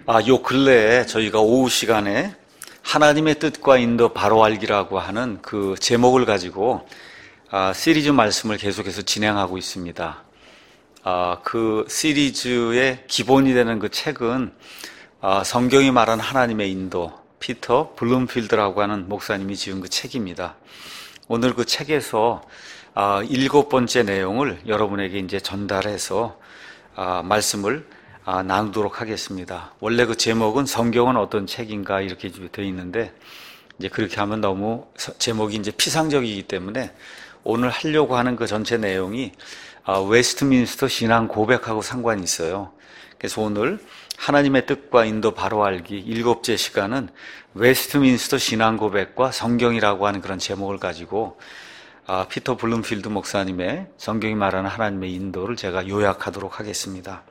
요 근래에 저희가 오후 시간에 하나님의 뜻과 인도 바로 알기라고 하는 그 제목을 가지고 시리즈 말씀을 계속해서 진행하고 있습니다. 그 시리즈의 기본이 되는 그 책은 성경이 말하는 하나님의 인도, 피터 블룸필드라고 하는 목사님이 지은 그 책입니다. 오늘 그 책에서 7번째 내용을 여러분에게 이제 전달해서 말씀을 나누도록 하겠습니다. 원래 그 제목은 성경은 어떤 책인가 이렇게 되어 있는데 이제 그렇게 하면 너무 제목이 이제 피상적이기 때문에 오늘 하려고 하는 그 전체 내용이 웨스트민스터 신앙 고백하고 상관이 있어요. 그래서 오늘 하나님의 뜻과 인도 바로 알기 7째 시간은 웨스트민스터 신앙 고백과 성경이라고 하는 그런 제목을 가지고 피터 블룸필드 목사님의 성경이 말하는 하나님의 인도를 제가 요약하도록 하겠습니다.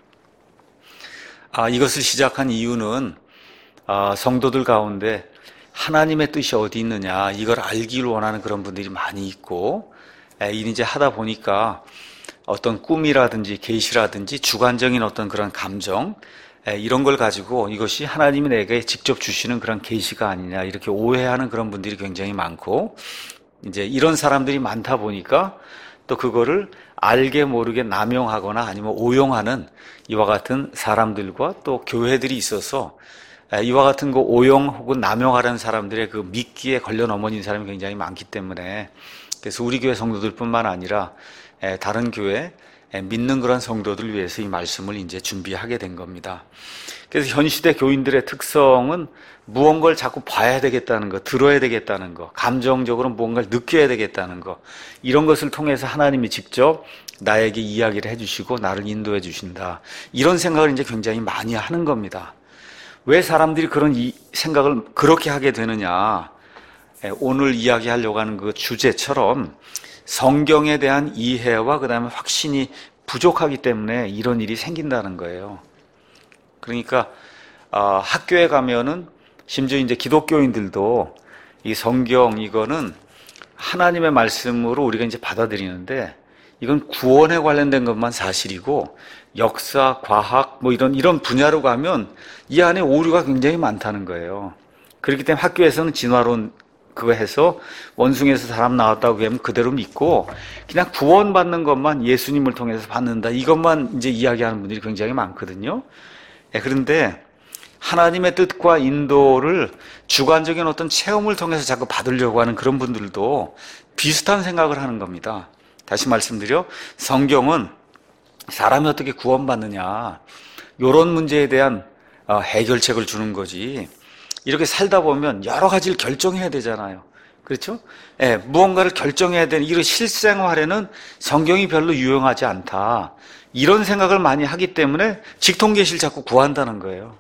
이것을 시작한 이유는 성도들 가운데 하나님의 뜻이 어디 있느냐 이걸 알기를 원하는 그런 분들이 많이 있고 이제 하다 보니까 어떤 꿈이라든지 계시라든지 주관적인 어떤 그런 감정 이런 걸 가지고 이것이 하나님이 내게 직접 주시는 그런 계시가 아니냐 이렇게 오해하는 그런 분들이 굉장히 많고 이제 이런 사람들이 많다 보니까 또 그거를 알게 모르게 남용하거나 아니면 오용하는 이와 같은 사람들과 또 교회들이 있어서 이와 같은 거 오용 혹은 남용하려는 사람들의 그 미끼에 걸려 넘어진 사람이 굉장히 많기 때문에 그래서 우리 교회 성도들뿐만 아니라 다른 교회 믿는 그런 성도들을 위해서 이 말씀을 이제 준비하게 된 겁니다. 그래서 현 시대 교인들의 특성은 무언가를 자꾸 봐야 되겠다는 거, 들어야 되겠다는 거, 감정적으로 무언가를 느껴야 되겠다는 거, 이런 것을 통해서 하나님이 직접 나에게 이야기를 해주시고 나를 인도해 주신다. 이런 생각을 이제 굉장히 많이 하는 겁니다. 왜 사람들이 그런 생각을 그렇게 하게 되느냐? 오늘 이야기하려고 하는 그 주제처럼 성경에 대한 이해와 그 다음에 확신이 부족하기 때문에 이런 일이 생긴다는 거예요. 그러니까 학교에 가면은 심지어 이제 기독교인들도 이 성경 이거는 하나님의 말씀으로 우리가 이제 받아들이는데 이건 구원에 관련된 것만 사실이고 역사, 과학 뭐 이런 분야로 가면 이 안에 오류가 굉장히 많다는 거예요. 그렇기 때문에 학교에서는 진화론 그거 해서 원숭이에서 사람 나왔다고 하면 그대로 믿고 그냥 구원받는 것만 예수님을 통해서 받는다 이것만 이제 이야기하는 분들이 굉장히 많거든요. 그런데 하나님의 뜻과 인도를 주관적인 어떤 체험을 통해서 자꾸 받으려고 하는 그런 분들도 비슷한 생각을 하는 겁니다. 다시 말씀드려 성경은 사람이 어떻게 구원받느냐 이런 문제에 대한 해결책을 주는 거지 이렇게 살다 보면 여러 가지를 결정해야 되잖아요. 그렇죠? 무언가를 결정해야 되는 이런 실생활에는 성경이 별로 유용하지 않다. 이런 생각을 많이 하기 때문에 직통계시를 자꾸 구한다는 거예요.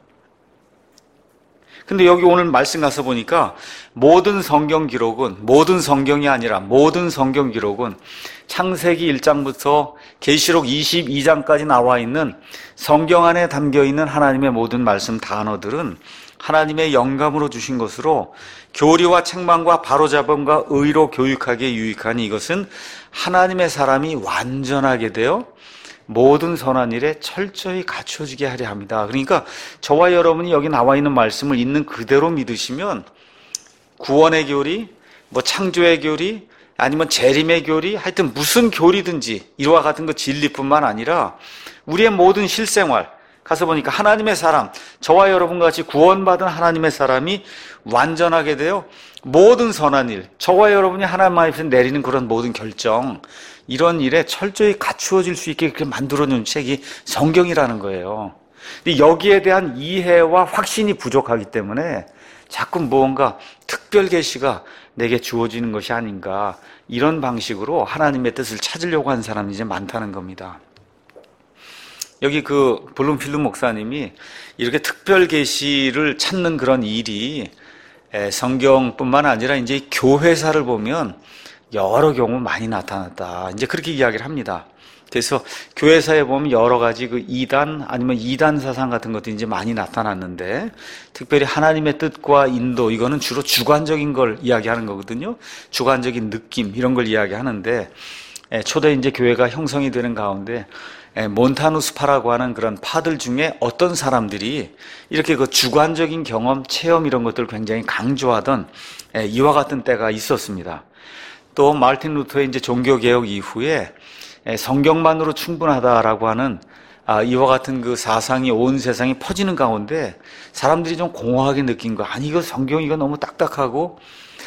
근데 여기 오늘 말씀 가서 보니까 모든 성경 기록은 모든 성경이 아니라 모든 성경 기록은 창세기 1장부터 계시록 22장까지 나와 있는 성경 안에 담겨 있는 하나님의 모든 말씀 단어들은 하나님의 영감으로 주신 것으로 교리와 책망과 바로잡음과 의로 교육하기에 유익하니 이것은 하나님의 사람이 완전하게 되어 모든 선한 일에 철저히 갖춰지게 하려 합니다. 그러니까 저와 여러분이 여기 나와 있는 말씀을 있는 그대로 믿으시면 구원의 교리, 뭐 창조의 교리, 아니면 재림의 교리, 하여튼 무슨 교리든지 이와 같은 그 진리뿐만 아니라 우리의 모든 실생활 가서 보니까 하나님의 사람, 저와 여러분과 같이 구원받은 하나님의 사람이 완전하게 되어 모든 선한 일, 저와 여러분이 하나님 앞에서 내리는 그런 모든 결정 이런 일에 철저히 갖추어질 수 있게 그렇게 만들어놓은 책이 성경이라는 거예요. 근데 여기에 대한 이해와 확신이 부족하기 때문에 자꾸 무언가 특별 계시가 내게 주어지는 것이 아닌가 이런 방식으로 하나님의 뜻을 찾으려고 하는 사람이 이제 많다는 겁니다. 여기 그 블룸필드 목사님이 이렇게 특별 계시를 찾는 그런 일이 성경뿐만 아니라 이제 교회사를 보면 여러 경우 많이 나타났다. 이제 그렇게 이야기를 합니다. 그래서 교회사에 보면 여러 가지 그 이단 아니면 이단 사상 같은 것도 이제 많이 나타났는데 특별히 하나님의 뜻과 인도 이거는 주로 주관적인 걸 이야기하는 거거든요. 주관적인 느낌 이런 걸 이야기하는데 초대 이제 교회가 형성이 되는 가운데 몬타누스파라고 하는 그런 파들 중에 어떤 사람들이 이렇게 그 주관적인 경험, 체험 이런 것들을 굉장히 강조하던 이와 같은 때가 있었습니다. 또 마르틴 루터의 이제 종교개혁 이후에 성경만으로 충분하다라고 하는 이와 같은 그 사상이 온 세상에 퍼지는 가운데 사람들이 좀 공허하게 느낀 거, 아니 이거 성경 이거 너무 딱딱하고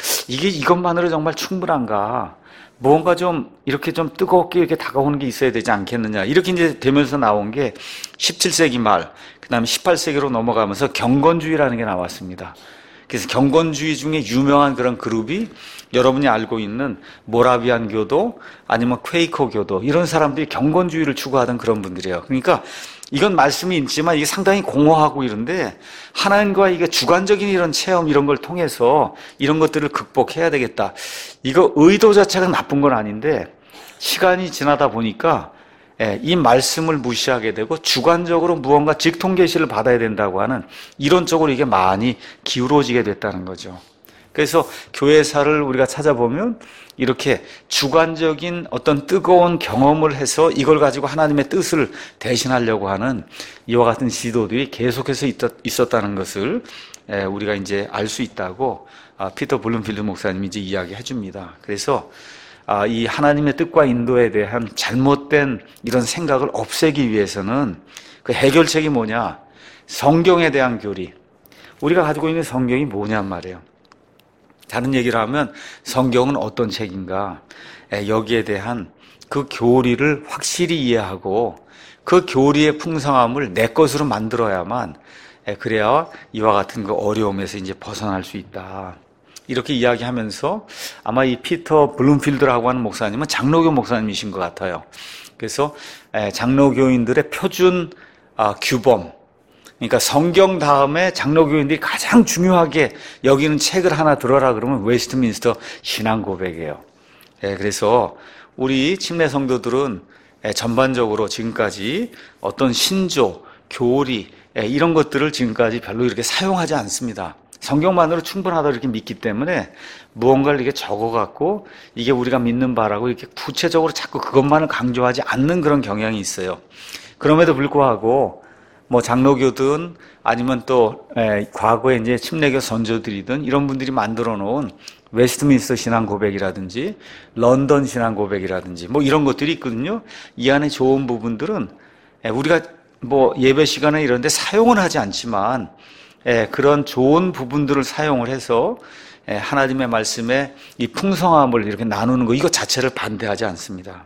이것만으로 정말 충분한가? 뭔가 좀 이렇게 좀 뜨겁게 이렇게 다가오는 게 있어야 되지 않겠느냐. 이렇게 이제 되면서 나온 게 17세기 말, 그 다음에 18세기로 넘어가면서 경건주의라는 게 나왔습니다. 그래서 경건주의 중에 유명한 그런 그룹이 여러분이 알고 있는 모라비안 교도 아니면 퀘이커 교도, 이런 사람들이 경건주의를 추구하던 그런 분들이에요. 그러니까 이건 말씀이 있지만 이게 상당히 공허하고 이런데 하나님과 이게 주관적인 이런 체험 이런 걸 통해서 이런 것들을 극복해야 되겠다. 이거 의도 자체가 나쁜 건 아닌데 시간이 지나다 보니까 이 말씀을 무시하게 되고 주관적으로 무언가 직통계시를 받아야 된다고 하는 이론적으로 이게 많이 기울어지게 됐다는 거죠. 그래서 교회사를 우리가 찾아보면 이렇게 주관적인 어떤 뜨거운 경험을 해서 이걸 가지고 하나님의 뜻을 대신하려고 하는 이와 같은 시도들이 계속해서 있었다는 것을 우리가 이제 알 수 있다고 피터 블룸필드 목사님이 이제 이야기해 줍니다. 그래서 이 하나님의 뜻과 인도에 대한 잘못된 이런 생각을 없애기 위해서는 그 해결책이 뭐냐? 성경에 대한 교리. 우리가 가지고 있는 성경이 뭐냔 말이에요. 다른 얘기를 하면 성경은 어떤 책인가? 여기에 대한 그 교리를 확실히 이해하고 그 교리의 풍성함을 내 것으로 만들어야만 그래야 이와 같은 그 어려움에서 이제 벗어날 수 있다. 이렇게 이야기하면서 아마 이 피터 블룸필드라고 하는 목사님은 장로교 목사님이신 것 같아요. 그래서 장로교인들의 표준 규범, 그러니까 성경 다음에 장로교인들이 가장 중요하게 여기는 책을 하나 들어라 그러면 웨스트민스터 신앙고백이에요. 그래서 우리 침례 성도들은 전반적으로 지금까지 어떤 신조, 교리 이런 것들을 지금까지 별로 이렇게 사용하지 않습니다. 성경만으로 충분하다 이렇게 믿기 때문에 무언가를 이렇게 적어갖고 이게 우리가 믿는 바라고 이렇게 구체적으로 자꾸 그것만을 강조하지 않는 그런 경향이 있어요. 그럼에도 불구하고 뭐 장로교든 아니면 또 과거에 이제 침례교 선조들이든 이런 분들이 만들어 놓은 웨스트민스터 신앙 고백이라든지 런던 신앙 고백이라든지 뭐 이런 것들이 있거든요. 이 안에 좋은 부분들은 우리가 뭐 예배 시간에 이런 데 사용은 하지 않지만 그런 좋은 부분들을 사용을 해서 하나님의 말씀의 이 풍성함을 이렇게 나누는 거, 이거 자체를 반대하지 않습니다.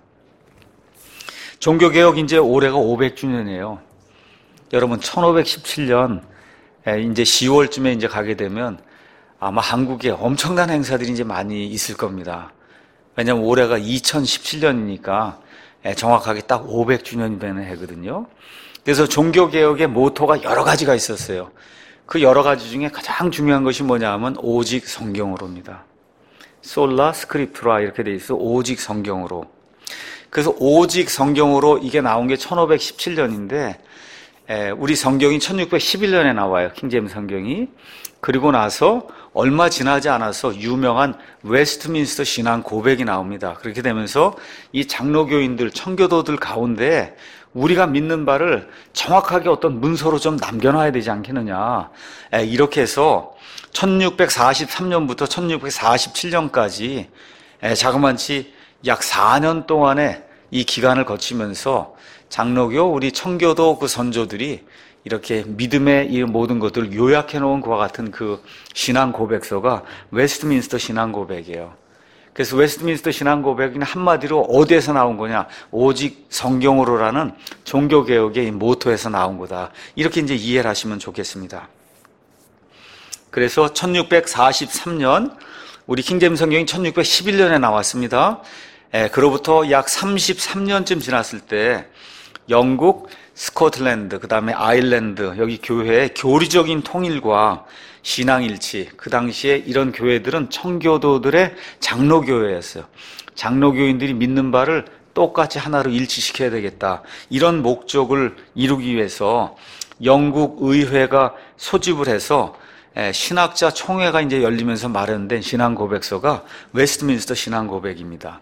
종교개혁 이제 올해가 500주년이에요. 여러분 1517년 이제 10월쯤에 이제 가게 되면 아마 한국에 엄청난 행사들이 이제 많이 있을 겁니다. 왜냐하면 올해가 2017년이니까 정확하게 딱 500주년이 되는 해거든요. 그래서 종교개혁의 모토가 여러 가지가 있었어요. 그 여러 가지 중에 가장 중요한 것이 뭐냐 하면 오직 성경으로입니다. 솔라 스크립투라 이렇게 돼 있어. 오직 성경으로. 그래서 오직 성경으로 이게 나온 게 1517년인데 우리 성경이 1611년에 나와요. 킹제임스 성경이. 그리고 나서 얼마 지나지 않아서 유명한 웨스트민스터 신앙 고백이 나옵니다. 그렇게 되면서 이 장로교인들, 청교도들 가운데 우리가 믿는 바를 정확하게 어떤 문서로 좀 남겨놔야 되지 않겠느냐. 이렇게 해서 1643년부터 1647년까지 자그만치 약 4년 동안의 이 기간을 거치면서 장로교, 우리 청교도 그 선조들이 이렇게 믿음의 이 모든 것들을 요약해 놓은 그와 같은 그 신앙 고백서가 웨스트민스터 신앙 고백이에요. 그래서 웨스트민스터 신앙 고백은 한마디로 어디에서 나온 거냐? 오직 성경으로라는 종교개혁의 모토에서 나온 거다. 이렇게 이제 이해를 하시면 좋겠습니다. 그래서 1643년, 우리 킹제임스 성경이 1611년에 나왔습니다. 그로부터 약 33년쯤 지났을 때 영국, 스코틀랜드, 그 다음에 아일랜드, 여기 교회의 교리적인 통일과 신앙일치, 그 당시에 이런 교회들은 청교도들의 장로교회였어요. 장로교인들이 믿는 바를 똑같이 하나로 일치시켜야 되겠다. 이런 목적을 이루기 위해서 영국 의회가 소집을 해서 신학자 총회가 이제 열리면서 마련된 신앙 고백서가 웨스트민스터 신앙 고백입니다.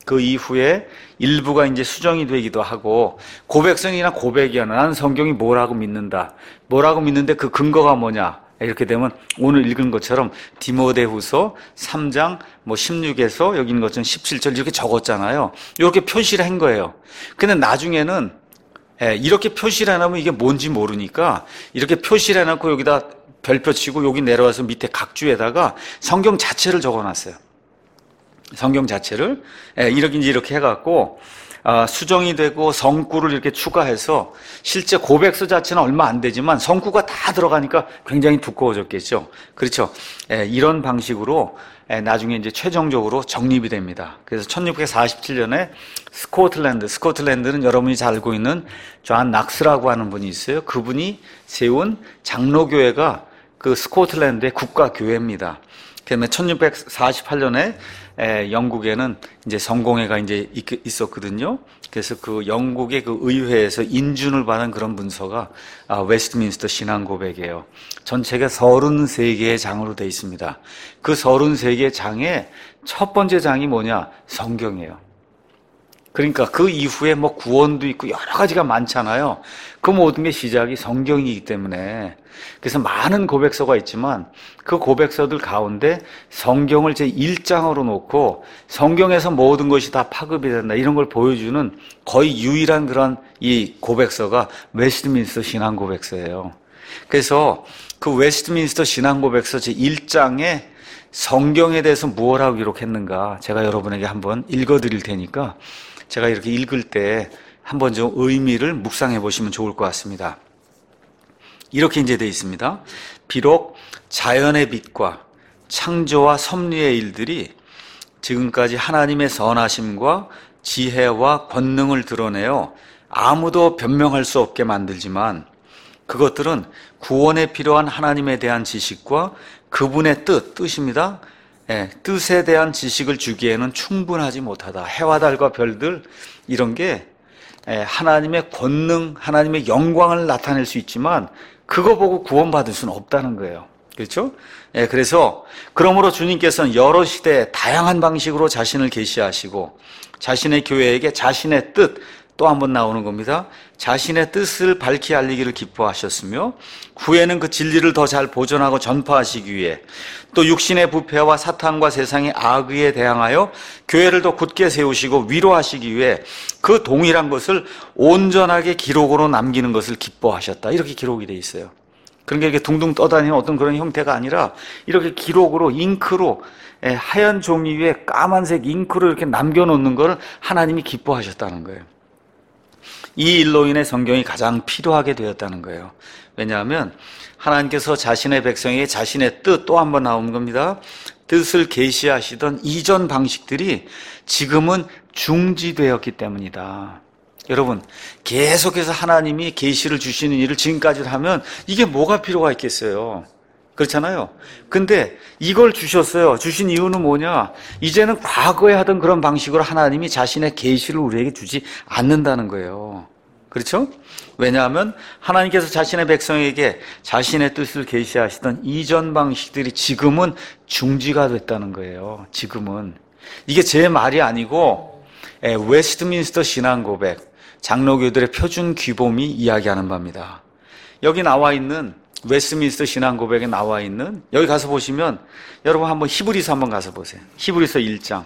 그 이후에 일부가 이제 수정이 되기도 하고, 고백성이나 고백이야. 나는 성경이 뭐라고 믿는다. 뭐라고 믿는데 그 근거가 뭐냐. 이렇게 되면 오늘 읽은 것처럼 디모데후서 3장 16에서 여기 있는 것처럼 17절 이렇게 적었잖아요. 이렇게 표시를 한 거예요. 근데 나중에는 이렇게 표시를 해놓으면 이게 뭔지 모르니까 이렇게 표시를 해놓고 여기다 별표 치고 여기 내려와서 밑에 각주에다가 성경 자체를 적어놨어요. 성경 자체를 이렇게 해갖고 수정이 되고 성구를 이렇게 추가해서 실제 고백서 자체는 얼마 안 되지만 성구가 다 들어가니까 굉장히 두꺼워졌겠죠. 그렇죠. 이런 방식으로 나중에 이제 최종적으로 정립이 됩니다. 그래서 1647년에 스코틀랜드는 여러분이 잘 알고 있는 존 낙스라고 하는 분이 있어요. 그분이 세운 장로교회가 그 스코틀랜드의 국가교회입니다. 그다음에 1648년에 영국에는 이제 성공회가 이제 있었거든요. 그래서 그 영국의 그 의회에서 인준을 받은 그런 문서가 웨스트민스터 신앙 고백이에요. 전체가 33개의 장으로 되어 있습니다. 그 33개의 장의 첫 번째 장이 뭐냐? 성경이에요. 그러니까 그 이후에 구원도 있고 여러 가지가 많잖아요. 그 모든 게 시작이 성경이기 때문에. 그래서 많은 고백서가 있지만 그 고백서들 가운데 성경을 제1장으로 놓고 성경에서 모든 것이 다 파급이 된다. 이런 걸 보여주는 거의 유일한 그런 이 고백서가 웨스트민스터 신앙 고백서예요. 그래서 그 웨스트민스터 신앙 고백서 제1장에 성경에 대해서 무엇라고 기록했는가 제가 여러분에게 한번 읽어드릴 테니까 제가 이렇게 읽을 때 한번 좀 의미를 묵상해 보시면 좋을 것 같습니다. 이렇게 이제 되어 있습니다. 비록 자연의 빛과 창조와 섭리의 일들이 지금까지 하나님의 선하심과 지혜와 권능을 드러내어 아무도 변명할 수 없게 만들지만 그것들은 구원에 필요한 하나님에 대한 지식과 그분의 뜻입니다. 뜻에 대한 지식을 주기에는 충분하지 못하다. 해와 달과 별들 이런 게 하나님의 권능, 하나님의 영광을 나타낼 수 있지만 그거 보고 구원받을 수는 없다는 거예요. 그렇죠? 그래서 그러므로 주님께서는 여러 시대에 다양한 방식으로 자신을 계시하시고 자신의 교회에게 자신의 뜻, 또 한 번 나오는 겁니다. 자신의 뜻을 밝히 알리기를 기뻐하셨으며 후에는 그 진리를 더 잘 보존하고 전파하시기 위해 또 육신의 부패와 사탄과 세상의 악의에 대항하여 교회를 더 굳게 세우시고 위로하시기 위해 그 동일한 것을 온전하게 기록으로 남기는 것을 기뻐하셨다. 이렇게 기록이 돼 있어요. 그러니까 이렇게 둥둥 떠다니는 어떤 그런 형태가 아니라 이렇게 기록으로 잉크로 하얀 종이 위에 까만색 잉크로 이렇게 남겨놓는 걸 하나님이 기뻐하셨다는 거예요. 이 일로 인해 성경이 가장 필요하게 되었다는 거예요. 왜냐하면 하나님께서 자신의 백성에게 자신의 뜻 또 한 번 나온 겁니다. 뜻을 계시하시던 이전 방식들이 지금은 중지되었기 때문이다. 여러분, 계속해서 하나님이 계시를 주시는 일을 지금까지 하면 이게 뭐가 필요가 있겠어요? 그렇잖아요. 근데 이걸 주셨어요. 주신 이유는 뭐냐? 이제는 과거에 하던 그런 방식으로 하나님이 자신의 계시를 우리에게 주지 않는다는 거예요. 그렇죠? 왜냐하면 하나님께서 자신의 백성에게 자신의 뜻을 계시하시던 이전 방식들이 지금은 중지가 됐다는 거예요. 지금은. 이게 제 말이 아니고 웨스트민스터 신앙 고백, 장로교들의 표준 규범이 이야기하는 바입니다. 여기 나와 있는 웨스트민스터 신앙 고백에 나와 있는 여기 가서 보시면 여러분 한번 히브리서 한번 가서 보세요. 히브리서 1장.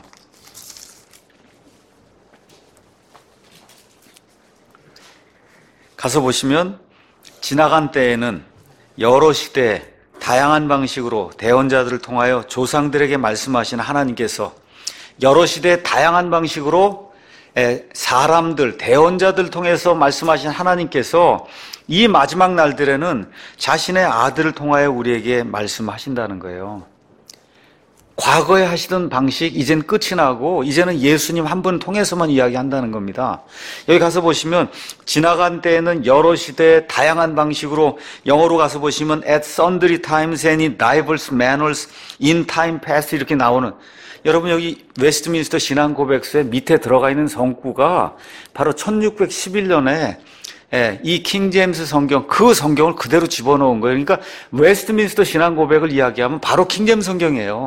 가서 보시면 지나간 때에는 여러 시대 다양한 방식으로 대언자들을 통하여 조상들에게 말씀하신 하나님께서 여러 시대 다양한 방식으로 사람들, 대언자들 통해서 말씀하신 하나님께서 이 마지막 날들에는 자신의 아들을 통하여 우리에게 말씀하신다는 거예요. 과거에 하시던 방식 이젠 끝이 나고 이제는 예수님 한 분 통해서만 이야기한다는 겁니다. 여기 가서 보시면 지나간 때에는 여러 시대의 다양한 방식으로 영어로 가서 보시면 at sundry times and in diverse manners in time past 이렇게 나오는 여러분 여기 웨스트민스터 신앙 고백서의 밑에 들어가 있는 성구가 바로 1611년에 이 킹제임스 성경, 그 성경을 그대로 집어넣은 거예요. 그러니까 웨스트민스터 신앙 고백을 이야기하면 바로 킹제임스 성경이에요.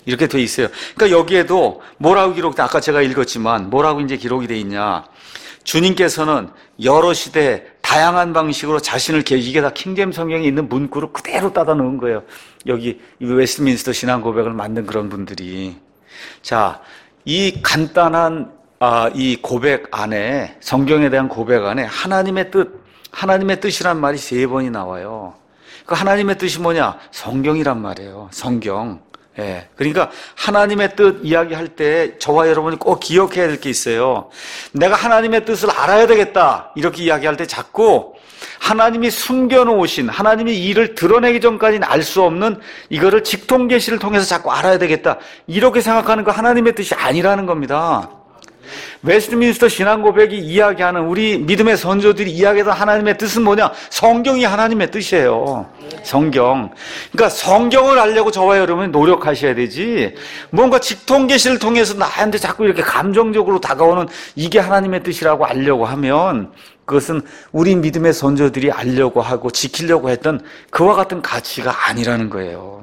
이렇게 돼 있어요. 그러니까 여기에도 뭐라고 기록돼? 아까 제가 읽었지만 뭐라고 이제 기록이 돼 있냐? 주님께서는 여러 시대 다양한 방식으로 자신을 이게 다 킹제임 성경에 있는 문구를 그대로 따다 놓은 거예요. 여기 웨스트민스터 신앙 고백을 만든 그런 분들이. 자, 이 간단한 이 고백 안에, 성경에 대한 고백 안에 하나님의 뜻이란 말이 3번이 나와요. 그 하나님의 뜻이 뭐냐? 성경이란 말이에요. 성경. 예. 그러니까 하나님의 뜻 이야기할 때 저와 여러분이 꼭 기억해야 될 게 있어요. 내가 하나님의 뜻을 알아야 되겠다. 이렇게 이야기할 때 자꾸 하나님이 숨겨놓으신, 하나님이 이를 드러내기 전까지는 알 수 없는 이거를 직통계시를 통해서 자꾸 알아야 되겠다. 이렇게 생각하는 거 하나님의 뜻이 아니라는 겁니다. 웨스트민스터 신앙고백이 이야기하는, 우리 믿음의 선조들이 이야기하던 하나님의 뜻은 뭐냐? 성경이 하나님의 뜻이에요. 성경. 그러니까 성경을 알려고 저와 여러분이 노력하셔야 되지, 뭔가 직통계시를 통해서 나한테 자꾸 이렇게 감정적으로 다가오는 이게 하나님의 뜻이라고 알려고 하면 그것은 우리 믿음의 선조들이 알려고 하고 지키려고 했던 그와 같은 가치가 아니라는 거예요.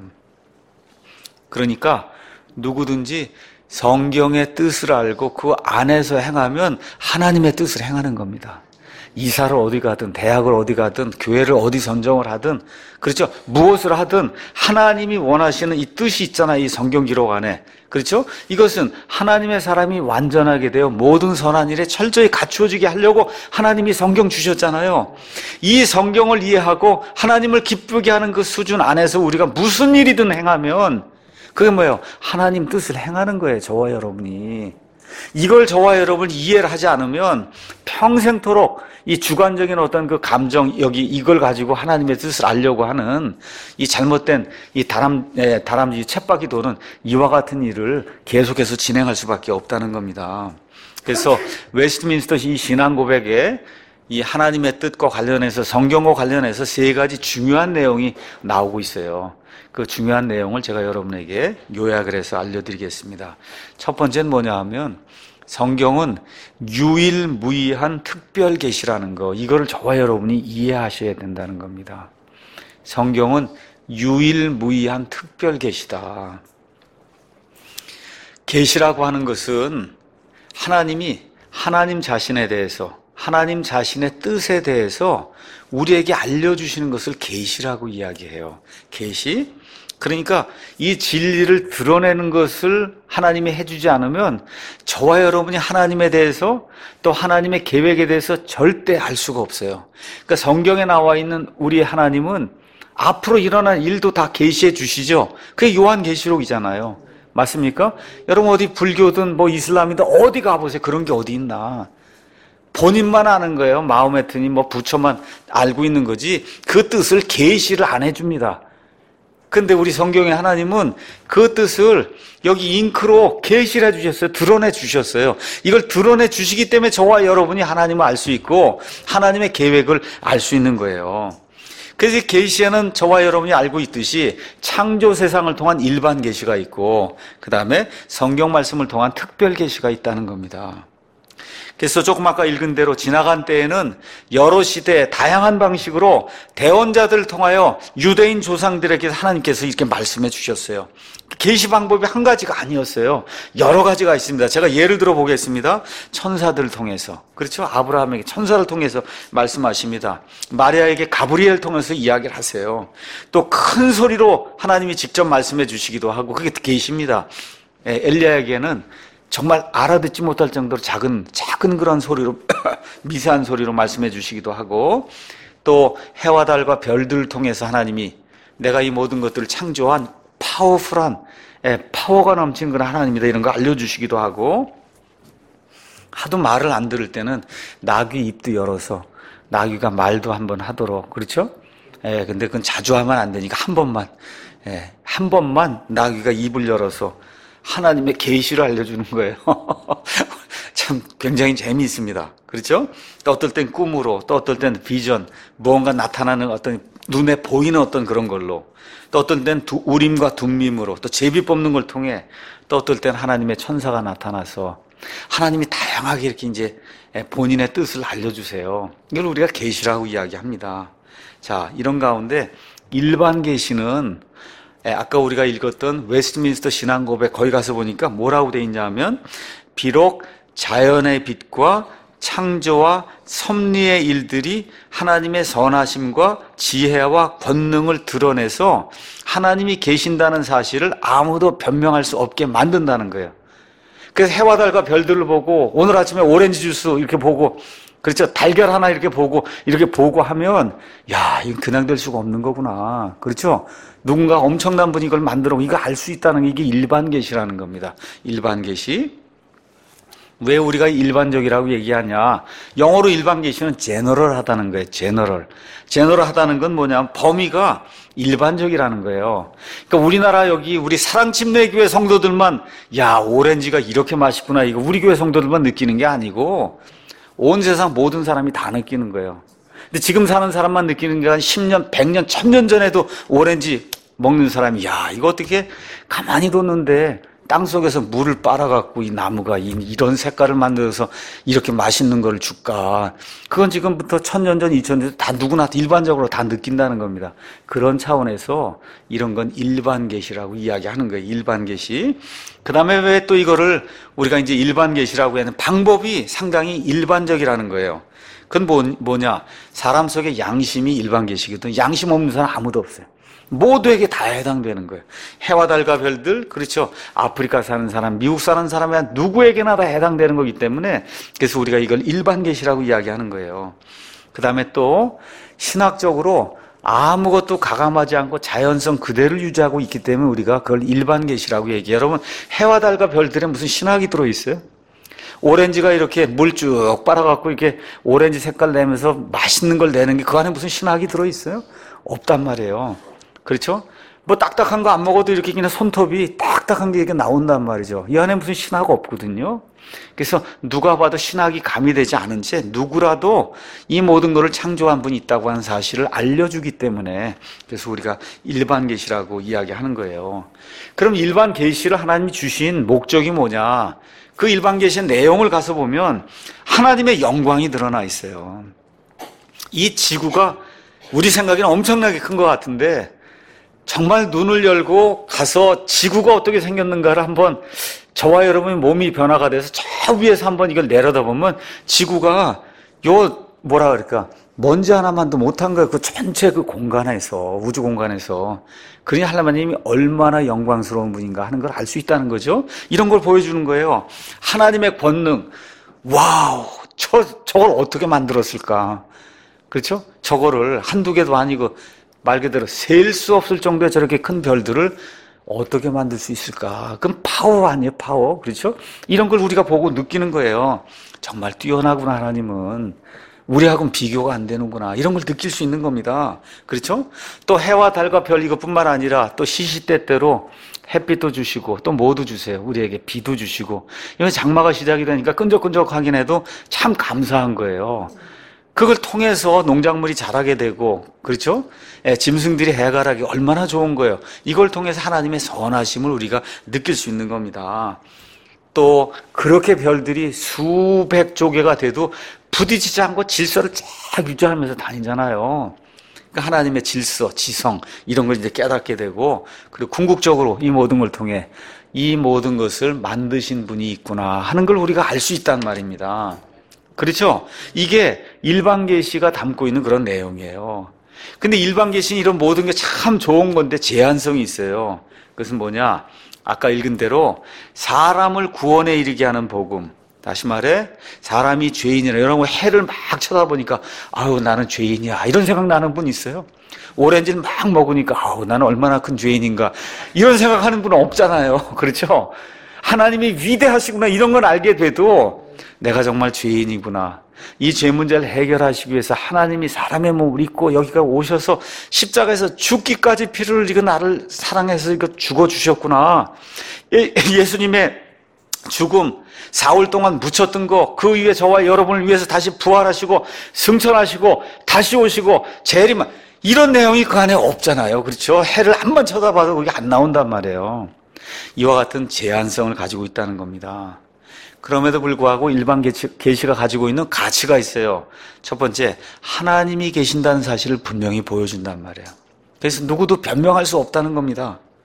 그러니까 누구든지 성경의 뜻을 알고 그 안에서 행하면 하나님의 뜻을 행하는 겁니다. 이사를 어디 가든, 대학을 어디 가든, 교회를 어디 선정을 하든, 그렇죠? 무엇을 하든 하나님이 원하시는 이 뜻이 있잖아요. 이 성경 기록 안에. 그렇죠? 이것은 하나님의 사람이 완전하게 되어 모든 선한 일에 철저히 갖추어지게 하려고 하나님이 성경 주셨잖아요. 이 성경을 이해하고 하나님을 기쁘게 하는 그 수준 안에서 우리가 무슨 일이든 행하면 그게 뭐예요? 하나님 뜻을 행하는 거예요. 저와 여러분이. 이걸 저와 여러분이 이해를 하지 않으면 평생토록 이 주관적인 어떤 그 감정, 여기 이걸 가지고 하나님의 뜻을 알려고 하는 이 잘못된 이 다람쥐 쳇바퀴 도는 이와 같은 일을 계속해서 진행할 수밖에 없다는 겁니다. 그래서 웨스트민스터 이 신앙 고백에 이 하나님의 뜻과 관련해서, 성경과 관련해서 3가지 중요한 내용이 나오고 있어요. 그 중요한 내용을 제가 여러분에게 요약을 해서 알려드리겠습니다. 첫 번째는 뭐냐 하면 성경은 유일무이한 특별 계시라는 거, 이거를 저와 여러분이 이해하셔야 된다는 겁니다. 성경은 유일무이한 특별 계시다. 계시라고 하는 것은 하나님이 하나님 자신에 대해서, 하나님 자신의 뜻에 대해서 우리에게 알려주시는 것을 계시라고 이야기해요. 계시. 그러니까 이 진리를 드러내는 것을 하나님이 해주지 않으면 저와 여러분이 하나님에 대해서, 또 하나님의 계획에 대해서 절대 알 수가 없어요. 그러니까 성경에 나와 있는 우리 하나님은 앞으로 일어날 일도 다 계시해 주시죠. 그게 요한계시록이잖아요. 맞습니까? 여러분 어디 불교든 뭐 이슬람이든 어디 가보세요. 그런 게 어디 있나. 본인만 아는 거예요. 마음에 드니 뭐 부처만 알고 있는 거지 그 뜻을 계시를 안 해줍니다. 근데 우리 성경의 하나님은 그 뜻을 여기 잉크로 계시를 해주셨어요. 드러내 주셨어요. 이걸 드러내 주시기 때문에 저와 여러분이 하나님을 알 수 있고 하나님의 계획을 알 수 있는 거예요. 그래서 계시에는 저와 여러분이 알고 있듯이 창조 세상을 통한 일반 계시가 있고 그 다음에 성경 말씀을 통한 특별 계시가 있다는 겁니다. 그래서 조금 아까 읽은 대로 지나간 때에는 여러 시대 다양한 방식으로 대언자들을 통하여 유대인 조상들에게 하나님께서 이렇게 말씀해 주셨어요. 계시 방법이 한 가지가 아니었어요. 여러 가지가 있습니다. 제가 예를 들어 보겠습니다. 천사들을 통해서, 그렇죠? 아브라함에게 천사를 통해서 말씀하십니다. 마리아에게 가브리엘 통해서 이야기를 하세요. 또 큰 소리로 하나님이 직접 말씀해 주시기도 하고, 그게 계시입니다. 엘리야에게는 정말 알아듣지 못할 정도로 작은 그런 소리로 미세한 소리로 말씀해 주시기도 하고, 또 해와 달과 별들을 통해서 하나님이 내가 이 모든 것들을 창조한 파워풀한, 파워가 넘치는 그런 하나님이다, 이런 거 알려주시기도 하고, 하도 말을 안 들을 때는 나귀 입도 열어서 나귀가 말도 한번 하도록, 그렇죠? 근데 그건 자주 하면 안 되니까 한 번만 나귀가 입을 열어서 하나님의 계시를 알려주는 거예요. 참 굉장히 재미있습니다. 그렇죠? 또 어떨 땐 꿈으로, 또 어떨 땐 비전, 무언가 나타나는 어떤 눈에 보이는 어떤 그런 걸로, 또 어떨 땐 우림과 둠밈으로, 또 제비 뽑는 걸 통해, 또 어떨 땐 하나님의 천사가 나타나서 하나님이 다양하게 이렇게 이제 본인의 뜻을 알려주세요. 이걸 우리가 계시라고 이야기합니다. 자, 이런 가운데 일반 계시는 아까 우리가 읽었던 웨스트민스터 신앙고백 거기 가서 보니까 뭐라고 돼 있냐 하면 비록 자연의 빛과 창조와 섭리의 일들이 하나님의 선하심과 지혜와 권능을 드러내서 하나님이 계신다는 사실을 아무도 변명할 수 없게 만든다는 거예요. 그래서 해와 달과 별들을 보고 오늘 아침에 오렌지 주스 이렇게 보고 그렇죠. 달걀 하나 이렇게 보고 하면 야, 이건 그냥 될 수가 없는 거구나. 그렇죠. 누군가 엄청난 분이 이걸 만들어 이거 알 수 있다는 게 이게 일반 계시라는 겁니다. 일반 계시. 왜 우리가 일반적이라고 얘기하냐? 영어로 일반 계시는 제너럴하다는 거예요. 제너럴하다는 건 뭐냐면 범위가 일반적이라는 거예요. 그러니까 우리나라 여기 우리 사랑침례교회 성도들만 야, 오렌지가 이렇게 맛있구나. 이거 우리 교회 성도들만 느끼는 게 아니고 온 세상 모든 사람이 다 느끼는 거예요. 근데 지금 사는 사람만 느끼는 게 한 10년, 100년, 1000년 전에도 오렌지 먹는 사람이 야, 이거 어떻게 가만히 뒀는데 땅속에서 물을 빨아갖고 이 나무가 이런 색깔을 만들어서 이렇게 맛있는 걸 줄까. 그건 지금부터 1000년 전, 2000년 전 다 누구나 일반적으로 다 느낀다는 겁니다. 그런 차원에서 이런 건 일반 계시라고 이야기하는 거예요. 일반 계시. 그 다음에 왜 또 이거를 우리가 이제 일반 계시라고 하는 방법이 상당히 일반적이라는 거예요. 그건 뭐냐. 사람 속에 양심이 일반 계시거든. 양심 없는 사람 아무도 없어요. 모두에게 다 해당되는 거예요. 해와 달과 별들, 그렇죠. 아프리카 사는 사람, 미국 사는 사람이 누구에게나 다 해당되는 거기 때문에 그래서 우리가 이걸 일반 계시라고 이야기하는 거예요. 그 다음에 또 신학적으로 아무것도 가감하지 않고 자연성 그대로 유지하고 있기 때문에 우리가 그걸 일반 계시라고 얘기해요. 여러분, 해와 달과 별들에 무슨 신학이 들어있어요? 오렌지가 이렇게 물 쭉 빨아갖고 이렇게 오렌지 색깔 내면서 맛있는 걸 내는 게 그 안에 무슨 신학이 들어있어요? 없단 말이에요. 그렇죠? 뭐 딱딱한 거 안 먹어도 이렇게 그냥 손톱이 딱딱한 게 이렇게 나온단 말이죠. 이 안에 무슨 신학 없거든요. 그래서 누가 봐도 신학이 가미되지 않은 채 누구라도 이 모든 것을 창조한 분이 있다고 하는 사실을 알려주기 때문에 그래서 우리가 일반 계시라고 이야기하는 거예요. 그럼 일반 계시를 하나님이 주신 목적이 뭐냐? 그 일반 계시의 내용을 가서 보면 하나님의 영광이 드러나 있어요. 이 지구가 우리 생각에는 엄청나게 큰 것 같은데 정말 눈을 열고 가서 지구가 어떻게 생겼는가를 한번 저와 여러분의 몸이 변화가 돼서 저 위에서 한번 이걸 내려다보면 지구가 뭐라 그럴까 먼지 하나만도 못한 거예요. 그 전체 그 공간에서 우주 공간에서 그러니 하나님이 얼마나 영광스러운 분인가 하는 걸 알 수 있다는 거죠. 이런 걸 보여주는 거예요. 하나님의 권능. 와우, 저걸 어떻게 만들었을까? 그렇죠? 저거를 한두 개도 아니고 말 그대로 셀 수 없을 정도의 저렇게 큰 별들을 어떻게 만들 수 있을까? 그럼 파워 아니에요, 파워. 그렇죠? 이런 걸 우리가 보고 느끼는 거예요. 정말 뛰어나구나, 하나님은. 우리하고는 비교가 안 되는구나. 이런 걸 느낄 수 있는 겁니다. 그렇죠? 또 해와 달과 별 이것뿐만 아니라 또 시시때때로 햇빛도 주시고 또 뭐도 주세요. 우리에게 비도 주시고. 이거 장마가 시작이 되니까 끈적끈적하긴 해도 참 감사한 거예요. 그걸 통해서 농작물이 자라게 되고, 그렇죠? 짐승들이 해가라기 얼마나 좋은 거예요. 이걸 통해서 하나님의 선하심을 우리가 느낄 수 있는 겁니다. 또 그렇게 별들이 수백 조개가 돼도 부딪히지 않고 질서를 쫙 유지하면서 다니잖아요. 그러니까 하나님의 질서, 지성 이런 걸 이제 깨닫게 되고 그리고 궁극적으로 이 모든 걸 통해 이 모든 것을 만드신 분이 있구나 하는 걸 우리가 알 수 있단 말입니다. 그렇죠? 이게 일반 계시가 담고 있는 그런 내용이에요. 근데 일반 계시는 이런 모든 게 참 좋은 건데 제한성이 있어요. 그것은 뭐냐? 아까 읽은 대로 사람을 구원에 이르게 하는 복음. 다시 말해 사람이 죄인이라 여러분 해를 막 쳐다보니까 아우 나는 죄인이야 이런 생각 나는 분 있어요? 오렌지를 막 먹으니까 아우 나는 얼마나 큰 죄인인가 이런 생각하는 분은 없잖아요. 그렇죠? 하나님이 위대하시구나 이런 건 알게 돼도 내가 정말 죄인이구나. 이 죄 문제를 해결하시기 위해서 하나님이 사람의 몸을 입고 여기가 오셔서 십자가에서 죽기까지 피를 흘리고 나를 사랑해서 이거 죽어주셨구나. 예수님의 죽음, 4월 동안 묻혔던 거, 그 위에 저와 여러분을 위해서 다시 부활하시고 승천하시고 다시 오시고 재림, 이런 내용이 그 안에 없잖아요. 그렇죠? 해를 한번 쳐다봐도 그게 안 나온단 말이에요. 이와 같은 제한성을 가지고 있다는 겁니다. 그럼에도 불구하고 일반 계시가 가지고 있는 가치가 있어요. 첫 번째, 하나님이 계신다는 사실을 분명히 보여준단 말이에요. 그래서 누구도 변명할 수 없다는 겁니다.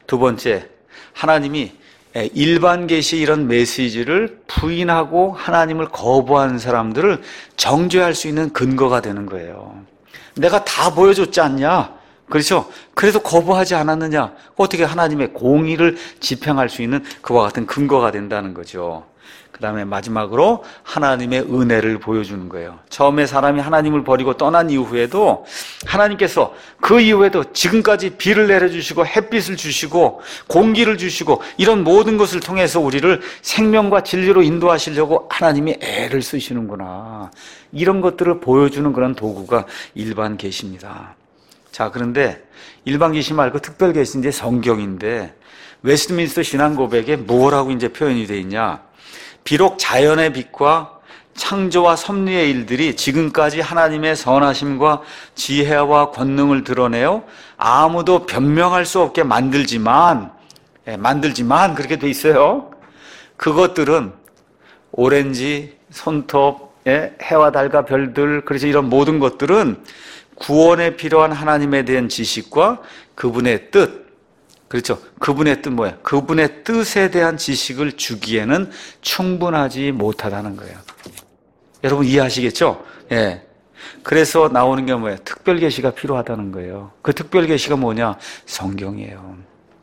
두 번째, 하나님이 일반 계시 이런 메시지를 부인하고 하나님을 거부하는 사람들을 정죄할 수 있는 근거가 되는 거예요. 내가 다 보여줬지 않냐? 그렇죠? 그래도 거부하지 않았느냐? 어떻게 하나님의 공의를 집행할 수 있는 그와 같은 근거가 된다는 거죠. 그 다음에 마지막으로 하나님의 은혜를 보여주는 거예요. 처음에 사람이 하나님을 버리고 떠난 이후에도 하나님께서 그 이후에도 지금까지 비를 내려주시고 햇빛을 주시고 공기를 주시고 이런 모든 것을 통해서 우리를 생명과 진리로 인도하시려고 하나님이 애를 쓰시는구나. 이런 것들을 보여주는 그런 도구가 일반 계시입니다. 자, 그런데 일반 계시 말고 특별 계시인데 성경인데 웨스트민스터 신앙 고백에 뭐라고 이제 표현이 되어 있냐? 비록 자연의 빛과 창조와 섭리의 일들이 지금까지 하나님의 선하심과 지혜와 권능을 드러내어 아무도 변명할 수 없게 만들지만 그렇게 돼 있어요. 그것들은 오렌지, 손톱, 해와 달과 별들, 그래서 이런 모든 것들은 구원에 필요한 하나님에 대한 지식과 그분의 뜻, 그렇죠. 그분의 뜻 뭐예요? 그분의 뜻에 대한 지식을 주기에는 충분하지 못하다는 거예요. 여러분 이해하시겠죠? 예. 그래서 나오는 게 뭐예요? 특별 계시가 필요하다는 거예요. 그 특별 계시가 뭐냐? 성경이에요.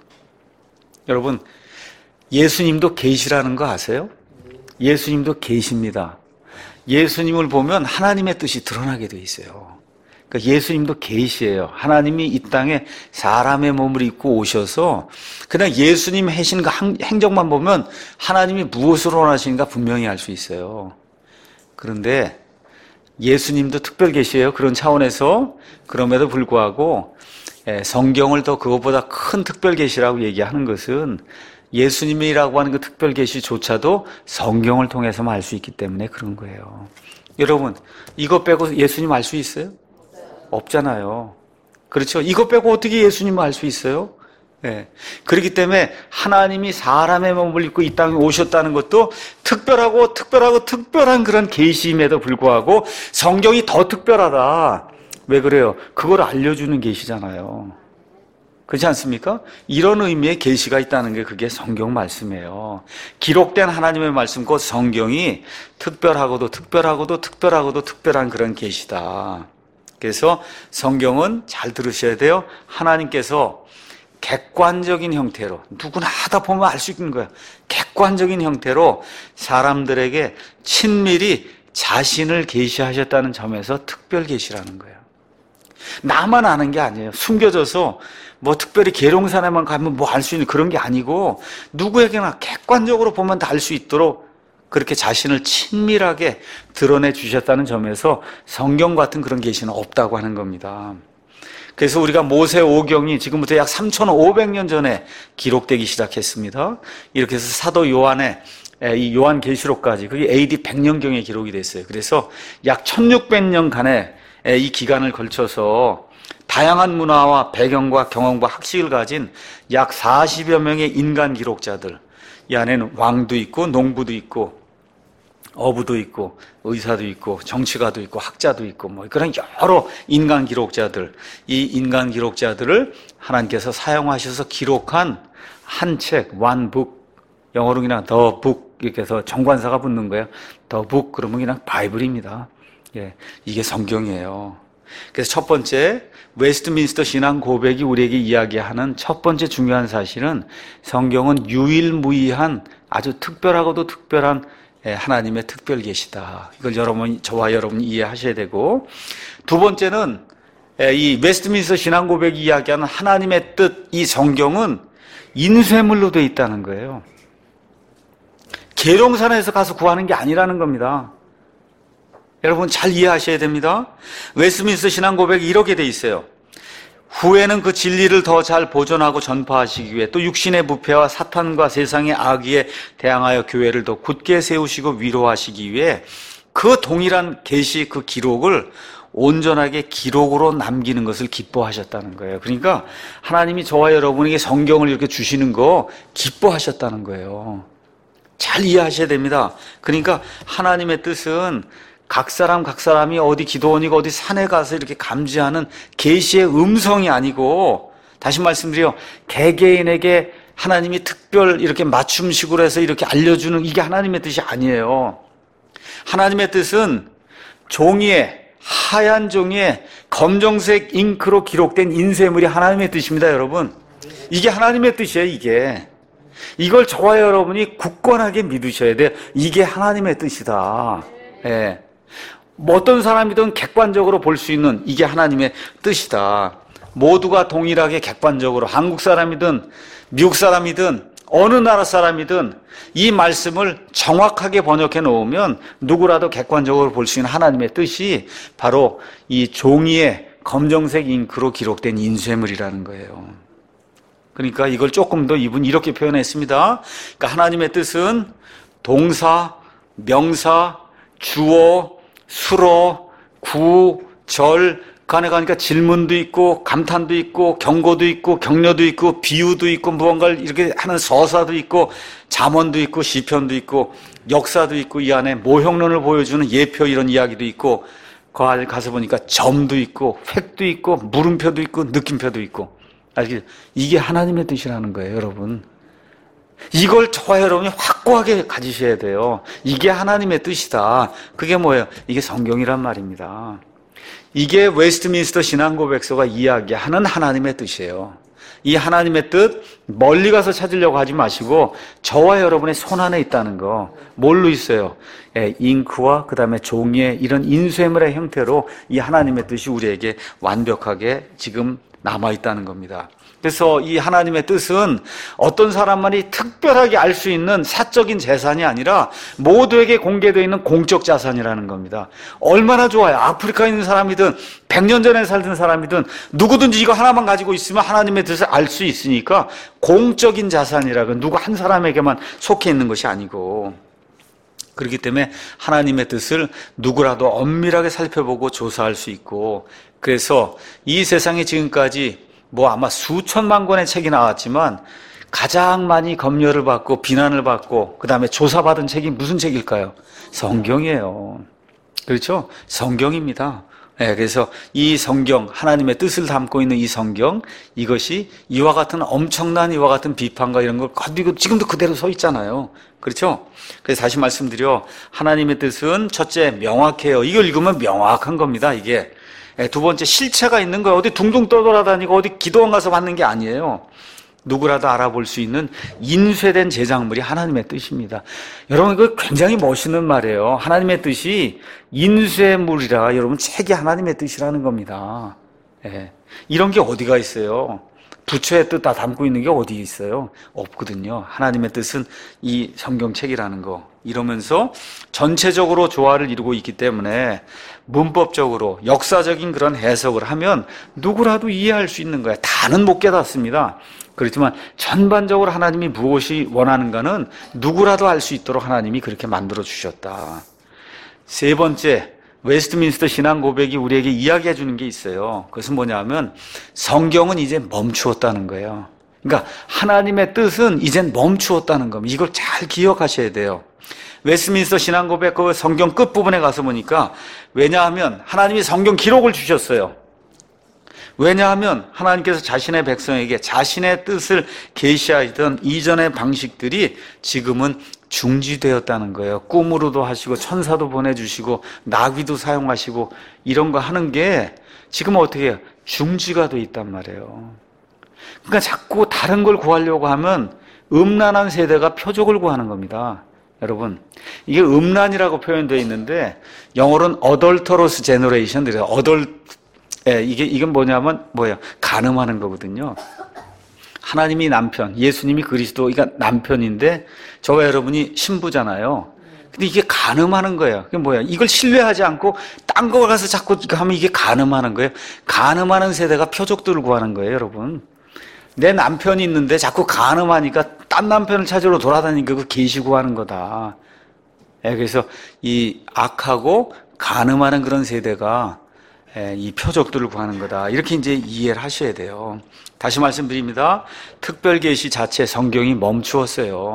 여러분 예수님도 계시라는 거 아세요? 예수님도 계시입니다. 예수님을 보면 하나님의 뜻이 드러나게 돼 있어요. 그러니까 예수님도 계시예요. 하나님이 이 땅에 사람의 몸을 입고 오셔서 그냥 예수님 하신 그 행적만 보면 하나님이 무엇을 원하시는가 분명히 알 수 있어요. 그런데 예수님도 특별 계시예요. 그런 차원에서. 그럼에도 불구하고 성경을 더 그것보다 큰 특별 계시라고 얘기하는 것은 예수님이라고 하는 그 특별 계시조차도 성경을 통해서만 알 수 있기 때문에 그런 거예요. 여러분 이것 빼고 예수님 알 수 있어요? 없잖아요. 그렇죠? 이것 빼고 어떻게 예수님을 알 수 있어요? 네. 그렇기 때문에 하나님이 사람의 몸을 입고 이 땅에 오셨다는 것도 특별한 그런 계시임에도 불구하고 성경이 더 특별하다. 왜 그래요? 그걸 알려주는 계시잖아요. 그렇지 않습니까? 이런 의미의 계시가 있다는 게 그게 성경 말씀이에요. 기록된 하나님의 말씀, 곧 성경이 특별한 그런 계시다. 그래서 성경은 잘 들으셔야 돼요. 하나님께서 객관적인 형태로 누구나 하다 보면 알 수 있는 거예요. 객관적인 형태로 사람들에게 친밀히 자신을 계시하셨다는 점에서 특별 계시라는 거예요. 나만 아는 게 아니에요. 숨겨져서 뭐 특별히 계룡산에만 가면 뭐 알 수 있는 그런 게 아니고 누구에게나 객관적으로 보면 다 알 수 있도록 그렇게 자신을 친밀하게 드러내 주셨다는 점에서 성경 같은 그런 계시는 없다고 하는 겁니다. 그래서 우리가 모세 오경이 지금부터 약 3,500년 전에 기록되기 시작했습니다. 이렇게 해서 사도 요한의 이 요한계시록까지 그게 AD 100년경에 기록이 됐어요. 그래서 약 1600년간의 이 기간을 걸쳐서 다양한 문화와 배경과 경험과 학식을 가진 약 40여 명의 인간 기록자들, 이 안에는 왕도 있고 농부도 있고 어부도 있고 의사도 있고 정치가도 있고 학자도 있고 뭐 그런 여러 인간 기록자들, 이 인간 기록자들을 하나님께서 사용하셔서 기록한 한 책, one book, 영어로 그냥 the book 이렇게 해서 정관사가 붙는 거예요. the book 그러면 그냥 바이블입니다. 예, 이게 성경이에요. 그래서 첫 번째 웨스트민스터 신앙 고백이 우리에게 이야기하는 첫 번째 중요한 사실은 성경은 유일무이한 아주 특별하고도 특별한 하나님의 특별 계시다. 이걸 저와 여러분이 이해하셔야 되고, 두 번째는 이 웨스트민스터 신앙 고백이 이야기하는 하나님의 뜻, 이 성경은 인쇄물로 되어 있다는 거예요. 계룡산에서 가서 구하는 게 아니라는 겁니다. 여러분 잘 이해하셔야 됩니다. 웨스트민스터 신앙 고백이 이렇게 돼 있어요. 후에는 그 진리를 더 잘 보존하고 전파하시기 위해 또 육신의 부패와 사탄과 세상의 악의에 대항하여 교회를 더 굳게 세우시고 위로하시기 위해 그 동일한 계시 그 기록을 온전하게 기록으로 남기는 것을 기뻐하셨다는 거예요. 그러니까 하나님이 저와 여러분에게 성경을 이렇게 주시는 거 기뻐하셨다는 거예요. 잘 이해하셔야 됩니다. 그러니까 하나님의 뜻은 각 사람이 어디 기도원이고 어디 산에 가서 이렇게 감지하는 계시의 음성이 아니고 다시 말씀드려, 개개인에게 하나님이 특별 이렇게 맞춤식으로 해서 이렇게 알려주는 이게 하나님의 뜻이 아니에요. 하나님의 뜻은 종이에, 하얀 종이에 검정색 잉크로 기록된 인쇄물이 하나님의 뜻입니다, 여러분. 이게 하나님의 뜻이에요, 이게. 이걸 저와 여러분이 굳건하게 믿으셔야 돼요. 이게 하나님의 뜻이다. 예. 뭐 어떤 사람이든 객관적으로 볼 수 있는 이게 하나님의 뜻이다. 모두가 동일하게 객관적으로 한국 사람이든 미국 사람이든 어느 나라 사람이든 이 말씀을 정확하게 번역해 놓으면 누구라도 객관적으로 볼 수 있는 하나님의 뜻이 바로 이 종이에 검정색 잉크로 기록된 인쇄물이라는 거예요. 그러니까 이걸 조금 더 이분이 이렇게 표현했습니다. 그러니까 하나님의 뜻은 동사, 명사, 주어, 수로, 구, 절, 간에 가니까 질문도 있고 감탄도 있고 경고도 있고 격려도 있고 비유도 있고 무언가를 이렇게 하는 서사도 있고 잠언도 있고 시편도 있고 역사도 있고 이 안에 모형론을 보여주는 예표 이런 이야기도 있고 그 안에 가서 보니까 점도 있고 획도 있고 물음표도 있고 느낌표도 있고 아시겠죠? 이게 하나님의 뜻이라는 거예요, 여러분. 이걸 저와 여러분이 확고하게 가지셔야 돼요. 이게 하나님의 뜻이다. 그게 뭐예요? 이게 성경이란 말입니다. 이게 웨스트민스터 신앙고백서가 이야기하는 하나님의 뜻이에요. 이 하나님의 뜻 멀리 가서 찾으려고 하지 마시고 저와 여러분의 손 안에 있다는 거. 뭘로 있어요? 잉크와 그 다음에 종이의 이런 인쇄물의 형태로 이 하나님의 뜻이 우리에게 완벽하게 지금 남아있다는 겁니다. 그래서 이 하나님의 뜻은 어떤 사람만이 특별하게 알 수 있는 사적인 재산이 아니라 모두에게 공개되어 있는 공적 자산이라는 겁니다. 얼마나 좋아요. 아프리카에 있는 사람이든 100년 전에 살던 사람이든 누구든지 이거 하나만 가지고 있으면 하나님의 뜻을 알 수 있으니까 공적인 자산이라고 누구 한 사람에게만 속해 있는 것이 아니고 그렇기 때문에 하나님의 뜻을 누구라도 엄밀하게 살펴보고 조사할 수 있고 그래서 이 세상에 지금까지 아마 수천만 권의 책이 나왔지만 가장 많이 검열을 받고 비난을 받고 그 다음에 조사받은 책이 무슨 책일까요? 성경이에요. 그렇죠? 성경입니다. 네, 그래서 이 성경, 하나님의 뜻을 담고 있는 이 성경, 이것이 이와 같은 엄청난 이와 같은 비판과 이런 걸 가지고 지금도 그대로 서 있잖아요. 그렇죠? 그래서 다시 말씀드려 하나님의 뜻은 첫째 명확해요. 이걸 읽으면 명확한 겁니다. 이게. 두 번째 실체가 있는 거예요. 어디 둥둥 떠돌아다니고 어디 기도원 가서 받는 게 아니에요. 누구라도 알아볼 수 있는 인쇄된 제작물이 하나님의 뜻입니다. 여러분 이거 굉장히 멋있는 말이에요. 하나님의 뜻이 인쇄물이라 여러분 책이 하나님의 뜻이라는 겁니다. 예. 이런 게 어디가 있어요? 부처의 뜻 다 담고 있는 게 어디 있어요? 없거든요. 하나님의 뜻은 이 성경책이라는 거. 이러면서 전체적으로 조화를 이루고 있기 때문에 문법적으로 역사적인 그런 해석을 하면 누구라도 이해할 수 있는 거예요. 다는 못 깨닫습니다. 그렇지만 전반적으로 하나님이 무엇이 원하는가는 누구라도 알 수 있도록 하나님이 그렇게 만들어 주셨다. 세 번째, 웨스트민스터 신앙 고백이 우리에게 이야기해 주는 게 있어요. 그것은 뭐냐면 성경은 이제 멈추었다는 거예요. 그러니까 하나님의 뜻은 이젠 멈추었다는 겁니다. 이걸 잘 기억하셔야 돼요. 웨스트민스터 신앙 고백 그 성경 끝부분에 가서 보니까 왜냐하면 하나님이 성경 기록을 주셨어요. 왜냐하면 하나님께서 자신의 백성에게 자신의 뜻을 계시하시던 이전의 방식들이 지금은 중지되었다는 거예요. 꿈으로도 하시고 천사도 보내주시고 나귀도 사용하시고 이런 거 하는 게 지금 어떻게 해요? 중지가 돼 있단 말이에요. 그러니까 자꾸 다른 걸 구하려고 하면 음란한 세대가 표적을 구하는 겁니다. 여러분 이게 음란이라고 표현되어 있는데 영어로는 adulterous generation 이게 뭐예요? 간음하는 거거든요. 하나님이 남편, 예수님이 그리스도, 그러니까 남편인데 저와 여러분이 신부잖아요. 근데 이게 간음하는 거예요. 그게 뭐야? 이걸 신뢰하지 않고 딴 거 가서 자꾸 하면 이게 간음하는 거예요. 간음하는 세대가 표적들을 구하는 거예요, 여러분. 내 남편이 있는데 자꾸 간음하니까 딴 남편을 찾으러 돌아다니니까 그 계시 구하는 거다. 그래서 이 악하고 간음하는 그런 세대가 이 표적들을 구하는 거다. 이렇게 이제 이해를 하셔야 돼요. 다시 말씀드립니다. 특별 계시 자체 성경이 멈추었어요.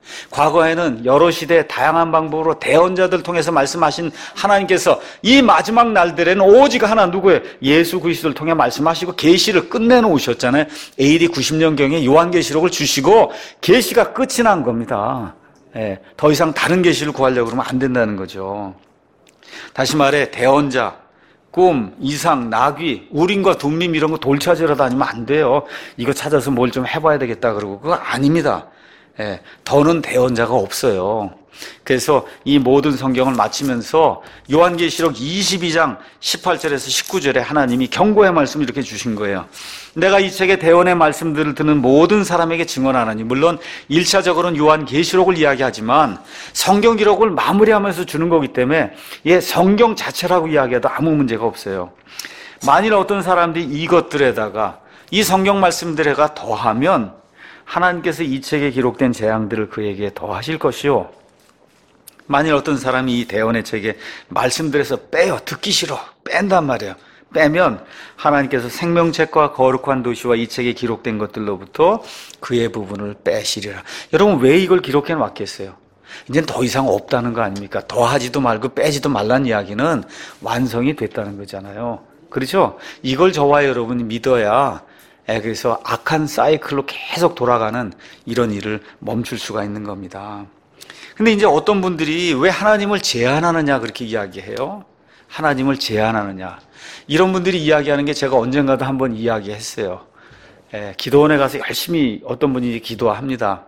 과거에는 여러 시대 다양한 방법으로 대언자들 통해서 말씀하신 하나님께서 이 마지막 날들에는 오직 하나 누구예요? 예수 그리스도를 통해 말씀하시고 계시를 끝내놓으셨잖아요. AD 90년경에 요한계시록을 주시고 계시가 끝이 난 겁니다. 예, 더 이상 다른 계시를 구하려고 그러면 안 된다는 거죠. 다시 말해 대언자, 꿈, 이상, 나귀, 우림과 둠림 이런 거 돌 찾으러 다니면 안 돼요. 이거 찾아서 뭘 좀 해봐야 되겠다 그러고 그거 아닙니다. 예, 더는 대언자가 없어요. 그래서 이 모든 성경을 마치면서 요한계시록 22장 18절에서 19절에 하나님이 경고의 말씀을 이렇게 주신 거예요. 내가 이 책의 대언의 말씀들을 듣는 모든 사람에게 증언하나니, 물론 1차적으로는 요한계시록을 이야기하지만 성경 기록을 마무리하면서 주는 거기 때문에 성경 자체라고 이야기해도 아무 문제가 없어요. 만일 어떤 사람들이 이것들에다가 이 성경 말씀들에가 더하면 하나님께서 이 책에 기록된 재앙들을 그에게 더하실 것이요, 만일 어떤 사람이 이 대언의 책에 말씀들에서 빼요, 듣기 싫어, 뺀단 말이에요. 빼면 하나님께서 생명책과 거룩한 도시와 이 책에 기록된 것들로부터 그의 부분을 빼시리라. 여러분, 왜 이걸 기록해 놨겠어요? 이제는 더 이상 없다는 거 아닙니까? 더하지도 말고 빼지도 말란 이야기는 완성이 됐다는 거잖아요. 그렇죠? 이걸 저와 여러분이 믿어야 그래서 악한 사이클로 계속 돌아가는 이런 일을 멈출 수가 있는 겁니다. 근데 이제 어떤 분들이 왜 하나님을 제한하느냐 그렇게 이야기해요. 하나님을 제한하느냐. 이런 분들이 이야기하는 게 제가 언젠가도 한번 이야기했어요. 기도원에 가서 열심히 어떤 분이 기도합니다.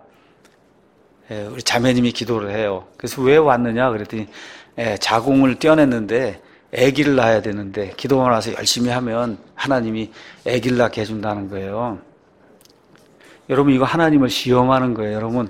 우리 자매님이 기도를 해요. 그래서 왜 왔느냐 그랬더니 자궁을 떼어냈는데 아기를 낳아야 되는데 기도원 와서 열심히 하면 하나님이 아기를 낳게 해준다는 거예요. 여러분, 이거 하나님을 시험하는 거예요. 여러분,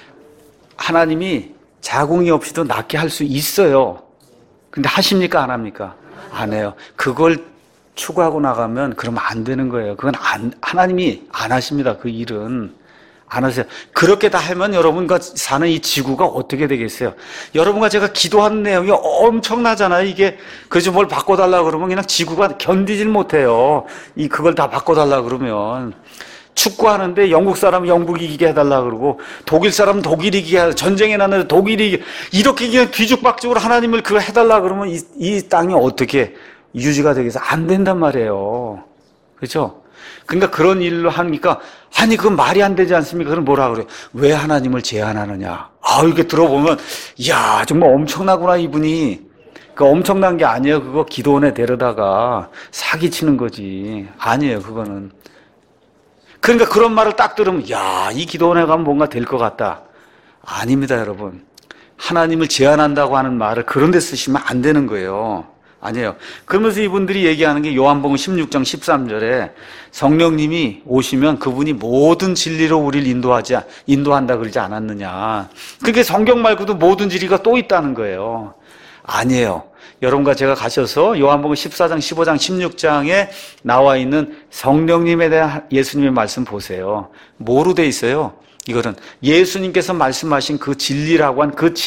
하나님이 자궁이 없이도 낳게 할 수 있어요. 근데 하십니까? 안 합니까? 안 해요. 그걸 추구하고 나가면 그러면 안 되는 거예요. 그건 하나님이 안 하십니다. 그 일은 안 하세요. 그렇게 다 하면 여러분과 사는 이 지구가 어떻게 되겠어요? 여러분과 제가 기도하는 내용이 엄청나잖아요. 이게 그래서 뭘 바꿔달라 그러면 그냥 지구가 견디질 못해요. 그걸 다 바꿔달라 그러면. 축구하는데 영국 사람은 영국이 이기게 해달라 그러고 독일 사람은 독일이 이기게 해달라, 전쟁에 났는데 독일이 이기게, 이렇게 그냥 뒤죽박죽으로 하나님을 그거 해달라 그러면 이 땅이 어떻게 유지가 되겠어요? 안 된단 말이에요. 그렇죠? 그러니까 그런 일로 하니까 아니 그건 말이 안 되지 않습니까? 그럼 뭐라 그래요? 왜 하나님을 제한하느냐? 이렇게 들어보면 이야 정말 엄청나구나 이분이. 그 엄청난 게 아니에요. 그거 기도원에 데려다가 사기치는 거지. 아니에요 그거는. 그러니까 그런 말을 딱 들으면 야, 이 기도원에 가면 뭔가 될 것 같다. 아닙니다 여러분. 하나님을 제한한다고 하는 말을 그런 데 쓰시면 안 되는 거예요. 아니에요. 그러면서 이분들이 얘기하는 게 요한복음 16장 13절에 성령님이 오시면 그분이 모든 진리로 우리를 인도한다 그러지 않았느냐. 그게 성경 말고도 모든 진리가 또 있다는 거예요. 아니에요. 여러분과 제가 가셔서 요한복음 14장, 15장, 16장에 나와 있는 성령님에 대한 예수님의 말씀 보세요. 뭐로 돼 있어요? 이거는 예수님께서 말씀하신 그 진리라고 한 그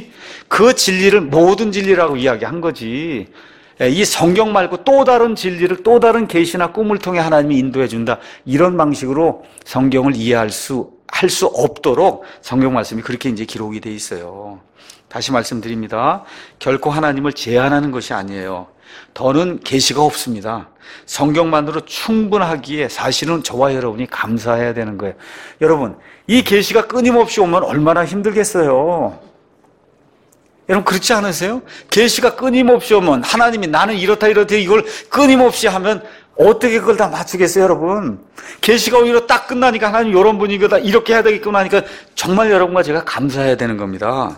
진리를 모든 진리라고 이야기한 거지. 이 성경 말고 또 다른 진리를 또 다른 계시나 꿈을 통해 하나님이 인도해 준다. 이런 방식으로 성경을 이해할 수 없도록 성경 말씀이 그렇게 이제 기록이 돼 있어요. 다시 말씀드립니다. 결코 하나님을 제한하는 것이 아니에요. 더는 계시가 없습니다. 성경만으로 충분하기에 사실은 저와 여러분이 감사해야 되는 거예요. 여러분, 이 계시가 끊임없이 오면 얼마나 힘들겠어요. 여러분 그렇지 않으세요? 계시가 끊임없이 오면 하나님이 나는 이렇다 이걸 끊임없이 하면 어떻게 그걸 다 맞추겠어요, 여러분? 계시가 오히려 딱 끝나니까 하나님 이런 분위기다 이렇게 해야 되겠구나 하니까 정말 여러분과 제가 감사해야 되는 겁니다.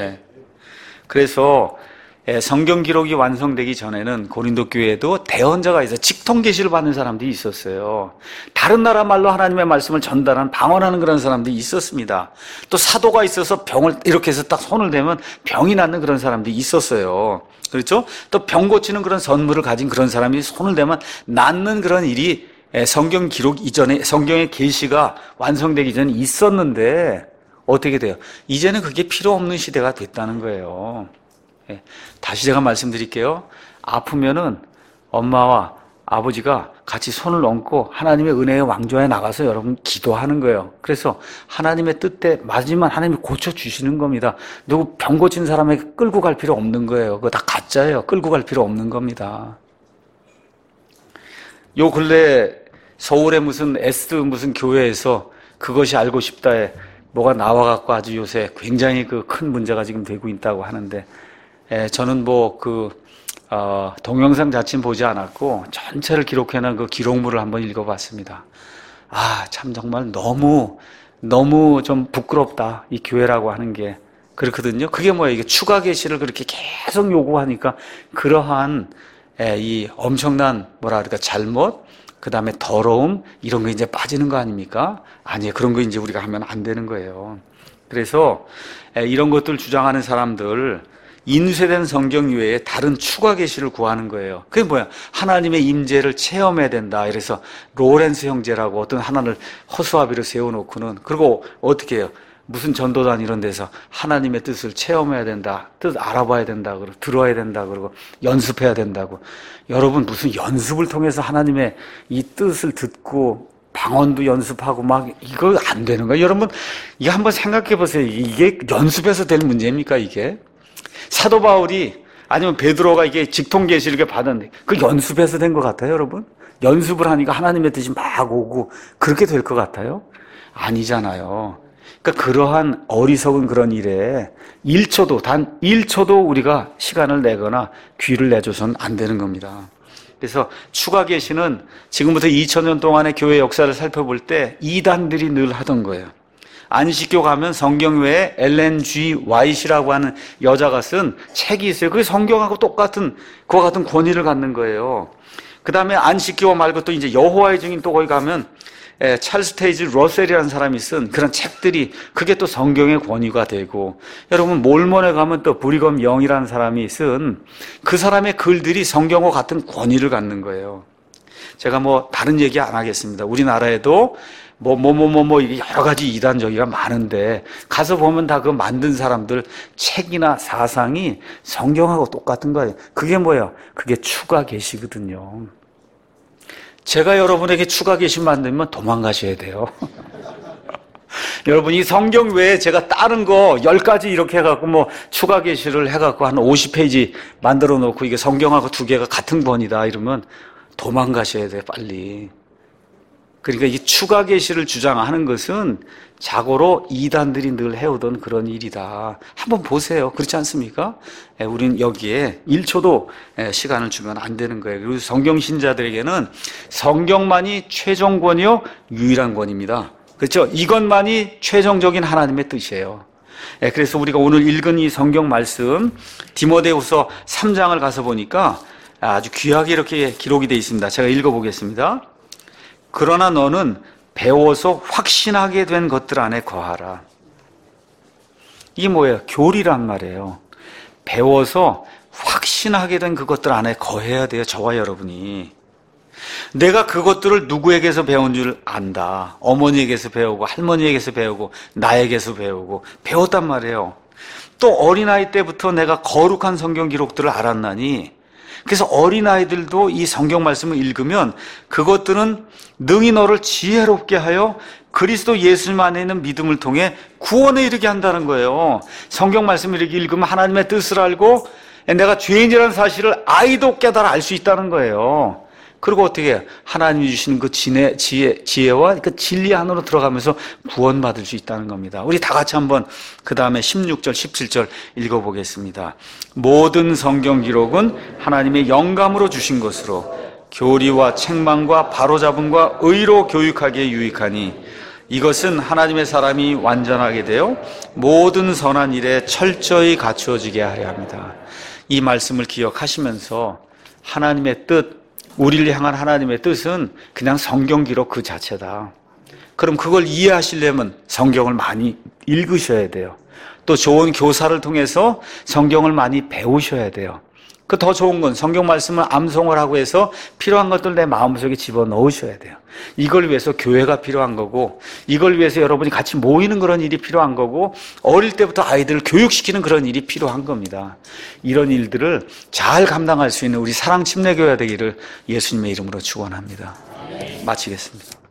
그래서 성경 기록이 완성되기 전에는 고린도 교회에도 대언자가 있어요. 직통 계시를 받는 사람들이 있었어요. 다른 나라 말로 하나님의 말씀을 전달하는 방언하는 그런 사람들이 있었습니다. 또 사도가 있어서 병을 이렇게 해서 딱 손을 대면 병이 낫는 그런 사람들이 있었어요. 그렇죠? 또 병 고치는 그런 선물을 가진 그런 사람이 손을 대면 낫는 그런 일이 성경 기록 이전에 성경의 계시가 완성되기 전에 있었는데 어떻게 돼요? 이제는 그게 필요 없는 시대가 됐다는 거예요. 다시 제가 말씀드릴게요. 아프면은 엄마와 아버지가 같이 손을 얹고 하나님의 은혜의 왕좌에 나가서 여러분 기도하는 거예요. 그래서 하나님의 뜻에 맞으면 하나님이 고쳐주시는 겁니다. 누구 병 고친 사람에게 끌고 갈 필요 없는 거예요. 그거 다 가짜예요. 끌고 갈 필요 없는 겁니다. 요 근래 서울의 무슨 무슨 교회에서 그것이 알고 싶다에 뭐가 나와갖고 아주 요새 굉장히 그 큰 문제가 지금 되고 있다고 하는데, 저는 동영상 자체는 보지 않았고 전체를 기록해놓은 그 기록물을 한번 읽어봤습니다. 참 정말 너무 좀 부끄럽다, 이 교회라고 하는 게. 그렇거든요. 그게 뭐예요? 이게 추가 계시를 그렇게 계속 요구하니까 그러한 이 엄청난 잘못, 그 다음에 더러움, 이런 거 이제 빠지는 거 아닙니까? 아니에요. 그런 거 이제 우리가 하면 안 되는 거예요. 그래서 이런 것들 주장하는 사람들, 인쇄된 성경 외에 다른 추가 계시를 구하는 거예요. 그게 뭐야? 하나님의 임재를 체험해야 된다. 이래서 로렌스 형제라고 어떤 하나를 허수아비로 세워놓고는, 그리고 어떻게 해요? 무슨 전도단 이런 데서 하나님의 뜻을 체험해야 된다, 뜻 알아봐야 된다, 그리고 들어야 된다, 그리고 연습해야 된다고. 여러분, 무슨 연습을 통해서 하나님의 이 뜻을 듣고 방언도 연습하고 이거 안 되는 거예요. 여러분, 이거 한번 생각해 보세요. 이게 연습해서 될 문제입니까, 이게? 사도 바울이 아니면 베드로가 이게 직통 계시를 받았는데 그 연습해서 된 것 같아요, 여러분? 연습을 하니까 하나님의 뜻이 막 오고 그렇게 될 것 같아요? 아니잖아요. 그러니까 그러한 어리석은 그런 일에 단 1초도 우리가 시간을 내거나 귀를 내줘서는 안 되는 겁니다. 그래서 추가 계시는 지금부터 2000년 동안의 교회 역사를 살펴볼 때 이단들이 늘 하던 거예요. 안식교 가면 성경 외에 엘렌 G. 화이트라고 하는 여자가 쓴 책이 있어요. 그게 성경하고 그와 같은 권위를 갖는 거예요. 그 다음에 안식교 말고 또 이제 여호와의 증인 또 거기 가면 찰스 테이지 러셀이라는 사람이 쓴 그런 책들이, 그게 또 성경의 권위가 되고, 여러분 몰몬에 가면 또 브리검 영이라는 사람이 쓴 그 사람의 글들이 성경과 같은 권위를 갖는 거예요. 제가 다른 얘기 안 하겠습니다. 우리나라에도 이게 여러 가지 이단적이가 많은데 가서 보면 다 그 만든 사람들 책이나 사상이 성경하고 똑같은 거예요. 그게 뭐예요? 그게 추가 계시거든요. 제가 여러분에게 추가 계시 만들면 도망가셔야 돼요. 여러분, 이 성경 외에 제가 다른 거 10가지 이렇게 해갖고 추가 계시를 해갖고 한 50페이지 만들어 놓고 이게 성경하고 두 개가 같은 권이다 이러면 도망가셔야 돼요, 빨리. 그러니까 이 추가 계시를 주장하는 것은 자고로 이단들이 늘 해오던 그런 일이다. 한번 보세요. 그렇지 않습니까? 우리는 여기에 1초도 시간을 주면 안 되는 거예요. 그리고 성경 신자들에게는 성경만이 최종 권이요, 유일한 권입니다. 그렇죠? 이것만이 최종적인 하나님의 뜻이에요. 그래서 우리가 오늘 읽은 이 성경 말씀 디모데후서 3장을 가서 보니까 아주 귀하게 이렇게 기록이 되어 있습니다. 제가 읽어보겠습니다. 그러나 너는 배워서 확신하게 된 것들 안에 거하라. 이게 뭐예요? 교리란 말이에요. 배워서 확신하게 된 그것들 안에 거해야 돼요, 저와 여러분이. 내가 그것들을 누구에게서 배운 줄 안다. 어머니에게서 배우고 할머니에게서 배우고 나에게서 배웠단 말이에요. 또 어린아이 때부터 내가 거룩한 성경 기록들을 알았나니, 그래서 어린아이들도 이 성경 말씀을 읽으면 그것들은 능히 너를 지혜롭게 하여 그리스도 예수님 안에 있는 믿음을 통해 구원에 이르게 한다는 거예요. 성경 말씀을 이렇게 읽으면 하나님의 뜻을 알고 내가 죄인이라는 사실을 아이도 깨달아 알 수 있다는 거예요. 그리고 어떻게 해요? 하나님이 주시는 그 지혜와 그 진리 안으로 들어가면서 구원받을 수 있다는 겁니다. 우리 다 같이 한번 그 다음에 16절, 17절 읽어보겠습니다. 모든 성경 기록은 하나님의 영감으로 주신 것으로 교리와 책망과 바로잡음과 의로 교육하기에 유익하니 이것은 하나님의 사람이 완전하게 되어 모든 선한 일에 철저히 갖추어지게 하려 합니다. 이 말씀을 기억하시면서 하나님의 뜻, 우리를 향한 하나님의 뜻은 그냥 성경 기록 그 자체다. 그럼 그걸 이해하시려면 성경을 많이 읽으셔야 돼요. 또 좋은 교사를 통해서 성경을 많이 배우셔야 돼요. 그 더 좋은 건 성경 말씀을 암송을 하고 해서 필요한 것들 내 마음속에 집어넣으셔야 돼요. 이걸 위해서 교회가 필요한 거고, 이걸 위해서 여러분이 같이 모이는 그런 일이 필요한 거고, 어릴 때부터 아이들을 교육시키는 그런 일이 필요한 겁니다. 이런 일들을 잘 감당할 수 있는 우리 사랑 침례교회가 되기를 예수님의 이름으로 축원합니다. 마치겠습니다.